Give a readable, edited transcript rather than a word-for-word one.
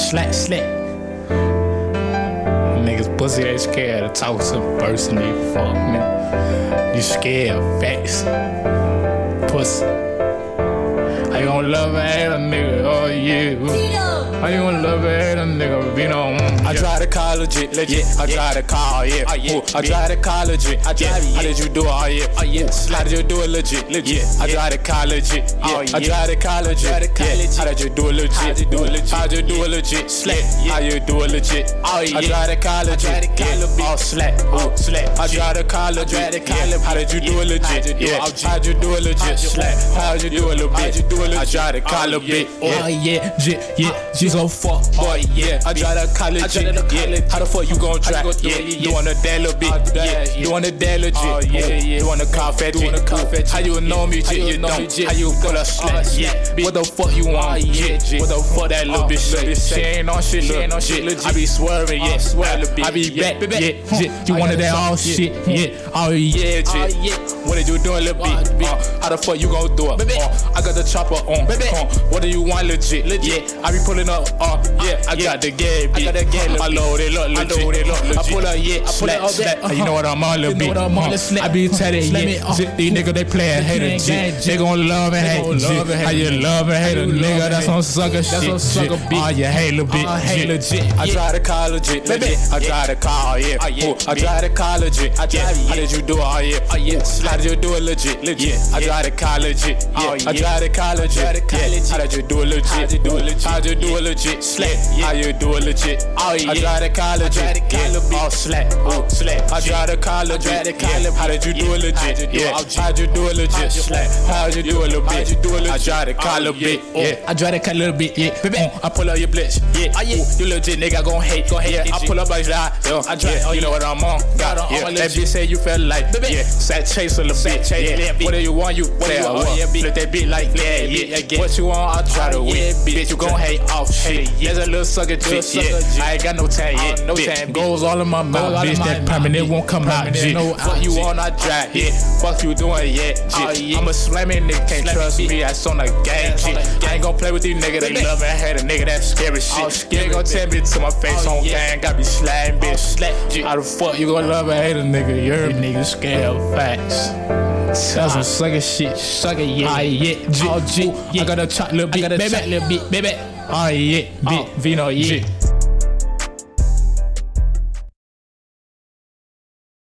slack. Niggas pussy, they scared to talk to the person they fuck, man. You scared of facts. Pussy. How you gon' love and hate a nigga? Oh yeah. How you gon' love and hate a nigga? Vino. I drive the car legit. I drive the car, yeah. I drive the car legit. How did you do it? Oh yeah. How did you do it legit? I drive the car legit. I drive the car legit. How did you do it legit? How did you do it legit? How you do it legit? I drive the car legit. Oh slack. I drive the car legit. How did you do it legit? How'd you do it legit? How'd you do it little bit? I drive the car little bit. Oh yeah, G's so fuck boy. Yeah, I drive the car legit. How the fuck you gon' drive? Doing a day little bit. Doing a day legit. Doing the car fetch. How you know me, G? You don't. How you gonna slack? What the fuck you want? What the fuck that little bitch? She ain't on shit. I be swerving, I be back, You wanted that all shit, oh yeah, What did you doing, little bitch? How the fuck you gon' do it? I got the chopper on. What do you want, legit? I be pulling up, I got the game, I load it up, legit. I pull up, slack. You know what I'm on, little bit. I be telling these niggas they playin' hater shit. They gon' love and hate shit. How you love and hate a nigga? That's on sucker shit. Oh you hate little bit, I drive the car legit. I drive the car, I drive the car legit. How did you do it? Oh yeah. How did you do it legit? I drive the car legit. I drive the car legit. How did you do it legit? How'd you do it legit? How you do it legit? I drive the car legit. Oh slack. I drive the car legit. How did you do it legit? How'd you do it legit? How'd you do it little bit? I drive the car little bit. I drive the car little bit, I pull up your blitz. You legit nigga gon' hate. I pull up like that. I drive. You know what I'm on. That bitch say you felt like. Sat chase a little bit. What do you want? You flip that beat like what you want? I try to win. Bitch, you gon' hate off shit. There's a little sucker bitch. I ain't got no tan yet. No tan. Goes all in my mouth, bitch. That permanent won't come out. Fuck you on, I drive. Fuck you doing, I'm a slamming nigga, can't trust me. That's on the game, I ain't gon' play with these niggas. They love and hate a nigga, that scary shit. You ain't gon' tell me to my face on gang. Got me sliding, bitch. How the fuck you gon' love and hate a nigga? You're nigga scared of facts. That's some sucker shit. Sucker, I got a chocolate beat, baby. Oh yeah, Vino,